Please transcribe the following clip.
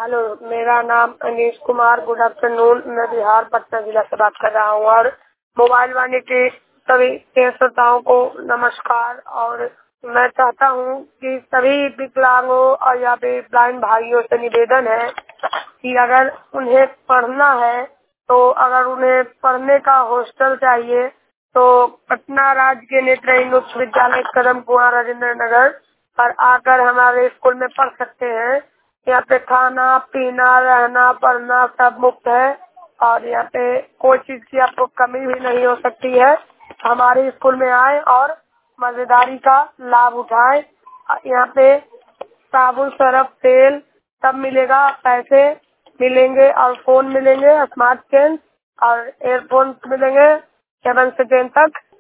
Hello, मेरा नाम Anish Kumar. Good afternoon. मैं बिहार पटना जिला से बात कर रहा हूँ और मोबाइल वाणी के सभी श्रोताओं को नमस्कार। और मैं चाहता हूँ कि सभी विकलांगों और या फिर ब्लाइंड भाइयों से निवेदन है कि अगर उन्हें पढ़ना है तो अगर उन्हें पढ़ने का हॉस्टल चाहिए तो पटना राजकीय नेत्रहीन उच्च विद्यालय कदम कुआं राजेंद्र नगर पर आकर हमारे स्कूल में पढ़ सकते हैं। यहाँ पे खाना पीना रहना पढ़ना सब मुफ्त है और यहाँ पे कोई चीज की आपको कमी भी नहीं हो सकती है। हमारे स्कूल में आए और मजेदारी का लाभ उठाएं। यहाँ पे साबुन सरफ तेल सब मिलेगा, पैसे मिलेंगे और फोन मिलेंगे, स्मार्ट पेन और एयरफोन मिलेंगे 7 से 10 तक।